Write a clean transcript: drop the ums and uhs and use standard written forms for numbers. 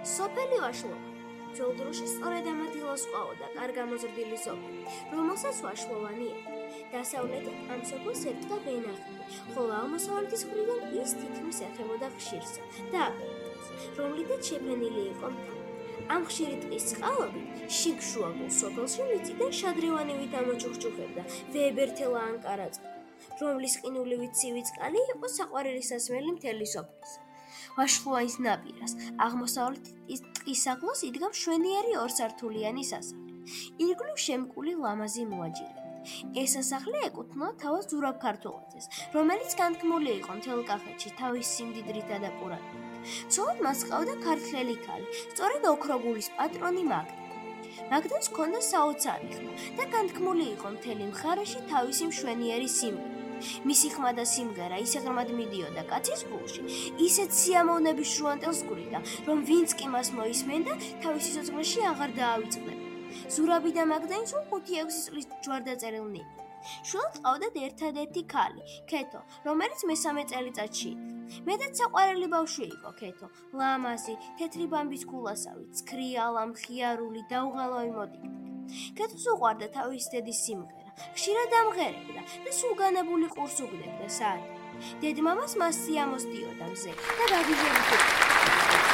სოფელი ვაშლოვანი. ძველ დროში სწორედ ამ ადგილას ყვაოდა კარგამოზრდილი სოფელი, რომელსაც ვაშლოვანი ერქვა. დასავლეთით ამ სოფელს ერტყა ვენახი, ხოლო აღმოსავლეთის მხრიდან ის თითქმის ეხებოდა ხშირსა და აკრიტიკას, რომლითაც შეფენილი იყო მთა. ამ ხშირი ტყის წყალობით შიგ-შუაგულ სოფელში მიწიდან შადრევანივით ამოჩუქჩუქებდა ვეებერთელა ან კარაწყალი, რომლის ყინულივით ცივი წყალი იყო საყვარელი სასმელი მთელი სოფლისა. ვაშლოვანის ნაპირას, აღმოსავლეთის ტყის ახლოს იდგა მშვენიერი ორსართულიანი სასახლე, ირგვლივ შემკული ლამაზი მოაჯირებით. ეს სასახლე ეკუთვნოდა თავად ზურაბ ქართველაძეს, რომელიც განთქმული იყო მთელ კახეთში თავის სიმდიდრითა და ყურადღებით. ცოლად მას ჰყავდა ქართველი ქალი, სწორედ ოქროგულის პატრონი მაგდა. მაგდას ჰქონდა საოცარი ხმა და განთქმული იყო მთელი მხარეში თავისი მშვენიერი სიმღერით. მისი ხმა და სიმღერა ისე ღრმად მიდიოდა კაცის გულში, ისეთ სიამოვნების შრუანტელს გვრიდა, რომ ვინც კი მას მოისმენდა, თავის სიცოცხლეში აღარ დაავიწყდება. ზურაბი და მაგდანი სულ 5-6 წლის ჯვარდაწერილნი. შვილად ჰყავდათ ერთადერთი ქალი, ქეთო, რომელიც მესამე წელიწადში იდგა. მეტად საყვარელი ბავშვი იყო ქეთო, ლამაზი, თეთრი ბამბის გულასავით, ცქრიალა, მხიარული, დაუღალავი მოდիկდაკ. ქეთოს უყვარდა თავის დედის სიმღერა, ხშირად ამღერებდა და სულ განებული ყურს უგდებდა საათი. დედმამას მას სიამოს დიოდა მზე და გაგიჟებით.